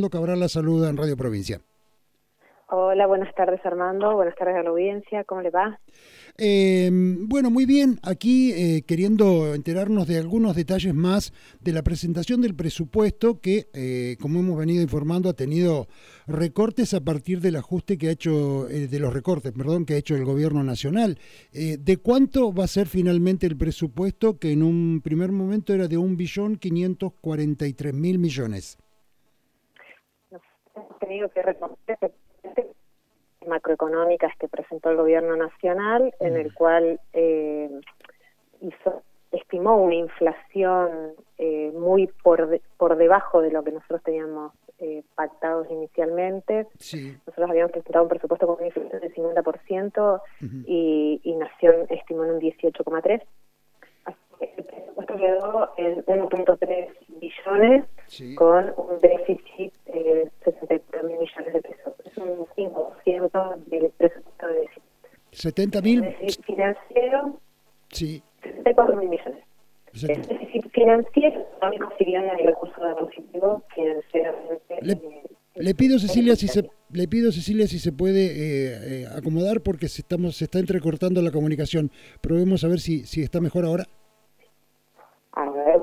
Armando Cabral la saluda en Radio Provincia. Hola, buenas tardes Armando, buenas tardes a la audiencia, ¿cómo le va? Bueno, muy bien, aquí queriendo enterarnos de algunos detalles más de la presentación del presupuesto que, como hemos venido informando, ha tenido recortes a partir del ajuste que ha hecho, de los recortes, perdón, que ha hecho el gobierno nacional. ¿De cuánto va a ser finalmente el presupuesto, que en un primer momento era de 1.543.000.000.000? Hemos tenido que recortar macroeconómicas que presentó el gobierno nacional, en el cual estimó una inflación muy por debajo de lo que nosotros teníamos pactados inicialmente. Sí. Nosotros habíamos presentado un presupuesto con una inflación del 50% y Nación estimó en un 18,3%. Así que el presupuesto quedó en 1.3 billones, sí, con un déficit de 64.000 millones de pesos. Es un 5% del presupuesto de déficit. 70.000. Déficit financiero, sí. 64.000 millones. El déficit financiero, económico, si bien hay recursos de positivo, financieramente. Le pido, Cecilia, si se puede acomodar, porque se está entrecortando la comunicación. Probemos a ver si está mejor ahora. A ver,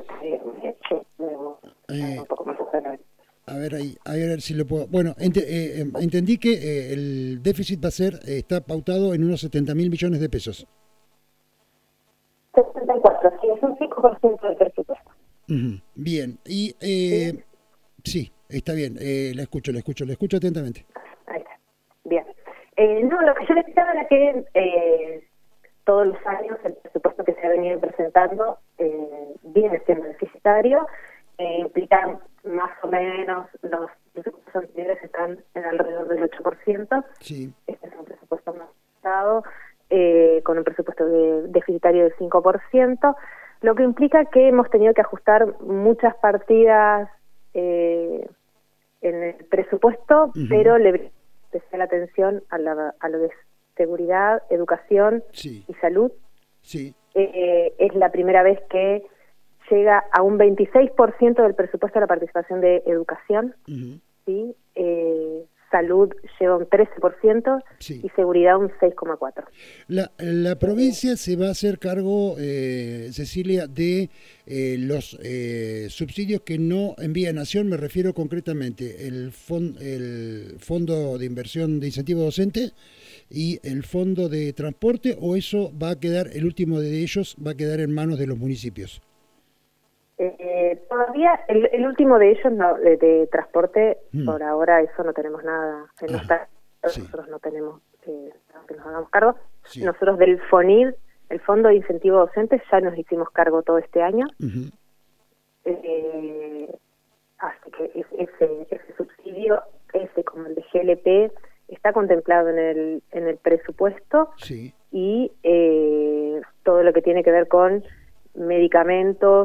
un poco más a ver si lo puedo. Bueno, entendí que el déficit está pautado en unos 70.000 millones de pesos. 74, sí, es un 5% del presupuesto. Bien, y sí, está bien, la escucho atentamente. Ahí está, bien. No, lo que yo le decía era que todos los años el presupuesto que se ha venido presentando viene siendo deficitario, implica más o menos, los presupuestos anteriores están en alrededor del 8%, sí. Este es un presupuesto más ajustado, con un presupuesto deficitario del 5%, lo que implica que hemos tenido que ajustar muchas partidas en el presupuesto, pero le prestamos especial atención a lo de seguridad, educación, sí, y salud. Sí. Es la primera vez que llega a un 26% del presupuesto de la participación de educación, ¿sí? Salud lleva un 13%, sí, y seguridad un 6,4%. La provincia se va a hacer cargo, Cecilia, de los subsidios que no envía Nación. Me refiero concretamente el Fondo de Inversión de Incentivo Docente y el Fondo de Transporte, o eso va a quedar, el último de ellos va a quedar en manos de los municipios. Todavía el último de ellos, no, de transporte, por ahora eso no tenemos nada, nosotros no tenemos que nos hagamos cargo. Sí. Nosotros del FONID, el Fondo de Incentivo Docente, ya nos hicimos cargo todo este año. Así que ese subsidio, como el de GLP, está contemplado en el presupuesto, sí, y todo lo que tiene que ver con medicamentos,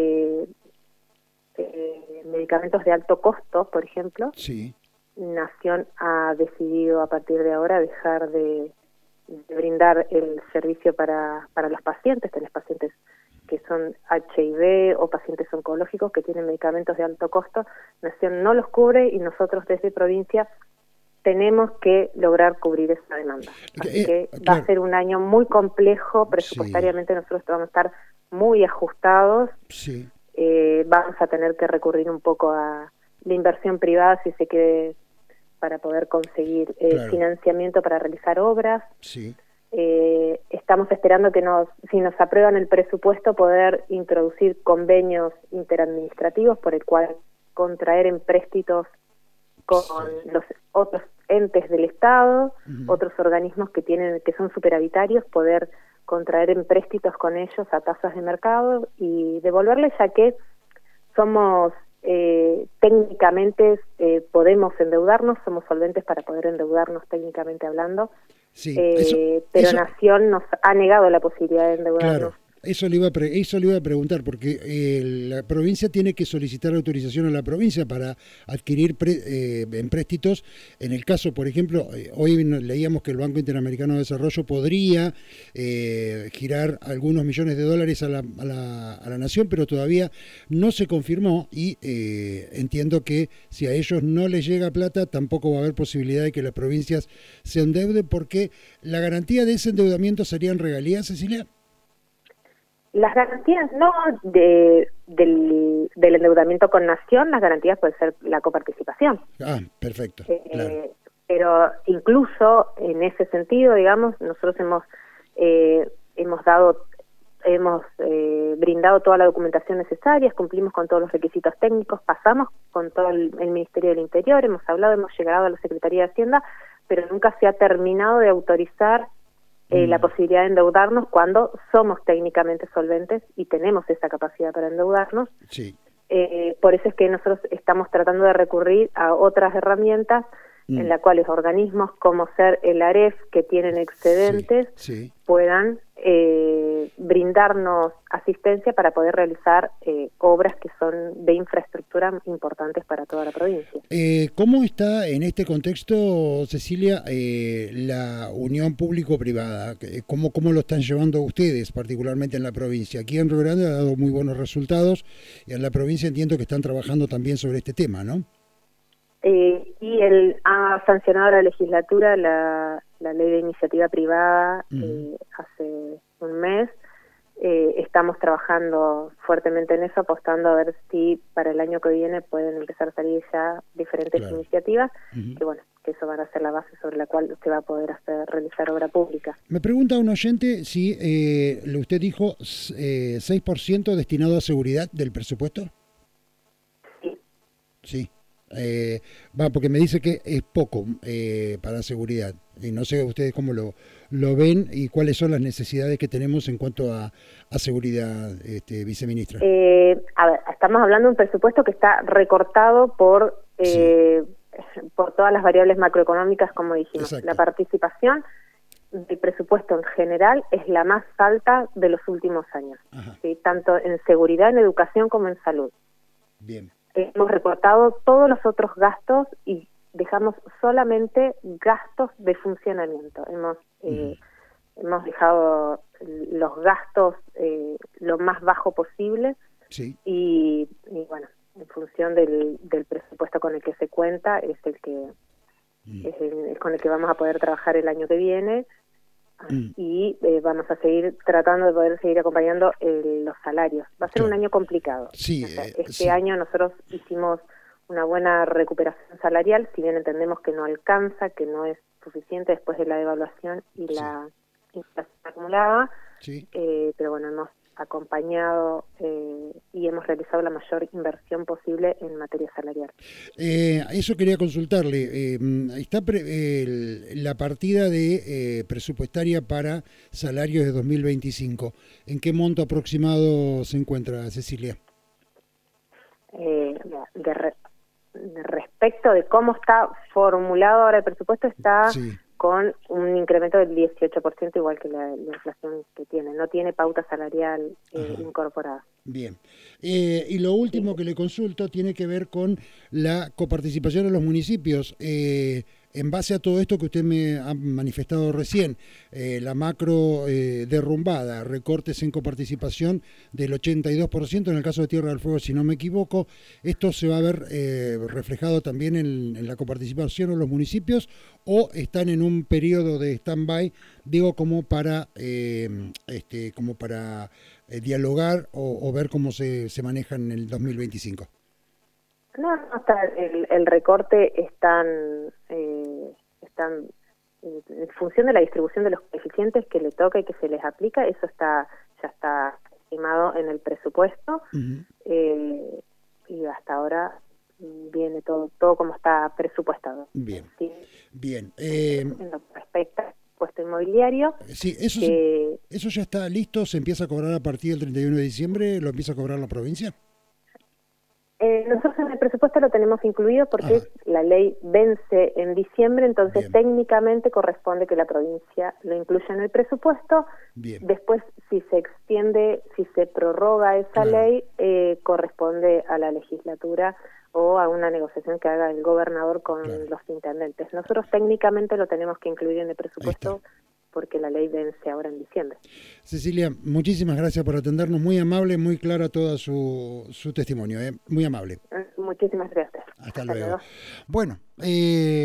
medicamentos de alto costo, por ejemplo, sí, Nación ha decidido a partir de ahora dejar de brindar el servicio para los pacientes. Tenés pacientes que son HIV o pacientes oncológicos que tienen medicamentos de alto costo, Nación no los cubre y nosotros desde provincia tenemos que lograr cubrir esa demanda. Así que va a ser un año muy complejo presupuestariamente, sí. Nosotros vamos a estar muy ajustados, sí. Vamos a tener que recurrir un poco a la inversión privada si se quiere, para poder conseguir financiamiento para realizar obras. Sí. Estamos esperando que si nos aprueban el presupuesto, poder introducir convenios interadministrativos por el cual contraer empréstitos con los otros entes del Estado, otros organismos que son superavitarios, poder contraer empréstitos con ellos a tasas de mercado y devolverles, ya que somos técnicamente podemos endeudarnos, somos solventes para poder endeudarnos técnicamente hablando, sí, pero Nación nos ha negado la posibilidad de endeudarnos. Claro. eso le iba a preguntar, porque la provincia tiene que solicitar autorización a la provincia para adquirir empréstitos. En el caso, por ejemplo, hoy leíamos que el Banco Interamericano de Desarrollo podría girar algunos millones de dólares a la nación, pero todavía no se confirmó y entiendo que si a ellos no les llega plata, tampoco va a haber posibilidad de que las provincias se endeuden, porque la garantía de ese endeudamiento serían regalías, Cecilia. Las garantías no del endeudamiento con nación, las garantías pueden ser la coparticipación. Ah, perfecto. Claro. Pero incluso en ese sentido, digamos, nosotros hemos brindado toda la documentación necesaria, cumplimos con todos los requisitos técnicos, pasamos con todo el Ministerio del Interior, hemos llegado a la Secretaría de Hacienda, pero nunca se ha terminado de autorizar la posibilidad de endeudarnos cuando somos técnicamente solventes y tenemos esa capacidad para endeudarnos. Sí. Por eso es que nosotros estamos tratando de recurrir a otras herramientas en las cuales organismos como ser el AREF, que tienen excedentes, sí. puedan brindarnos asistencia para poder realizar obras que son de infraestructura importantes para toda la provincia. ¿Cómo está en este contexto, Cecilia, la unión público-privada? ¿Cómo lo están llevando ustedes, particularmente en la provincia? Aquí en Río Grande ha dado muy buenos resultados y en la provincia entiendo que están trabajando también sobre este tema, ¿no? Y él ha sancionado la legislatura la ley de iniciativa privada hace un mes. Estamos trabajando fuertemente en eso, apostando a ver si para el año que viene pueden empezar a salir ya diferentes iniciativas, que bueno, que eso van a ser la base sobre la cual se va a poder realizar obra pública. Me pregunta un oyente si usted dijo 6% destinado a seguridad del presupuesto. Sí. Sí. Porque me dice que es poco para seguridad y no sé ustedes cómo lo ven y cuáles son las necesidades que tenemos en cuanto a seguridad, viceministra. A ver, estamos hablando de un presupuesto que está recortado por todas las variables macroeconómicas, como dijimos. Exacto. La participación del presupuesto en general es la más alta de los últimos años, ¿sí? Tanto en seguridad, en educación como en salud. Bien. Hemos recortado todos los otros gastos y dejamos solamente gastos de funcionamiento. Hemos dejado los gastos lo más bajo posible. Sí. Y bueno, en función del presupuesto con el que se cuenta es el que es con el que vamos a poder trabajar el año que viene. Y vamos a seguir tratando de poder seguir acompañando los salarios. Va a ser un año complicado. Sí, o sea, este año nosotros hicimos una buena recuperación salarial, si bien entendemos que no alcanza, que no es suficiente después de la devaluación y la inflación acumulada, pero bueno, hemos acompañado y hemos realizado la mayor inversión posible en materia salarial. Eso quería consultarle. ¿Está la partida de presupuestaria para salarios de 2025? ¿En qué monto aproximado se encuentra, Cecilia? Respecto de cómo está formulado ahora el presupuesto, está con un incremento del 18%, igual que la inflación que tiene. No tiene pauta salarial incorporada. Bien. Y lo último que le consulto tiene que ver con la coparticipación de los municipios. En base a todo esto que usted me ha manifestado recién, la macro derrumbada, recortes en coparticipación del 82% en el caso de Tierra del Fuego, si no me equivoco, ¿esto se va a ver reflejado también en la coparticipación de los municipios o están en un periodo de stand-by, digo, como para dialogar o ver cómo se manejan en el 2025? No, hasta el recorte están en función de la distribución de los coeficientes que le toca y que se les aplica. Eso ya está estimado en el presupuesto. Y hasta ahora viene todo como está presupuestado. Bien, ¿sí? Bien. En lo que respecta al puesto inmobiliario. Sí, eso ya está listo, se empieza a cobrar a partir del 31 de diciembre, ¿lo empieza a cobrar la provincia? Nosotros en el presupuesto presupuesto lo tenemos incluido porque la ley vence en diciembre, entonces técnicamente corresponde que la provincia lo incluya en el presupuesto. Bien. Después, si se extiende, si se prorroga esa ley, corresponde a la legislatura o a una negociación que haga el gobernador con los intendentes. Nosotros técnicamente lo tenemos que incluir en el presupuesto porque la ley vence ahora en diciembre. Cecilia, muchísimas gracias por atendernos, muy amable, muy clara toda su testimonio, muy amable. Muchísimas gracias. Hasta luego. Luego. Bueno,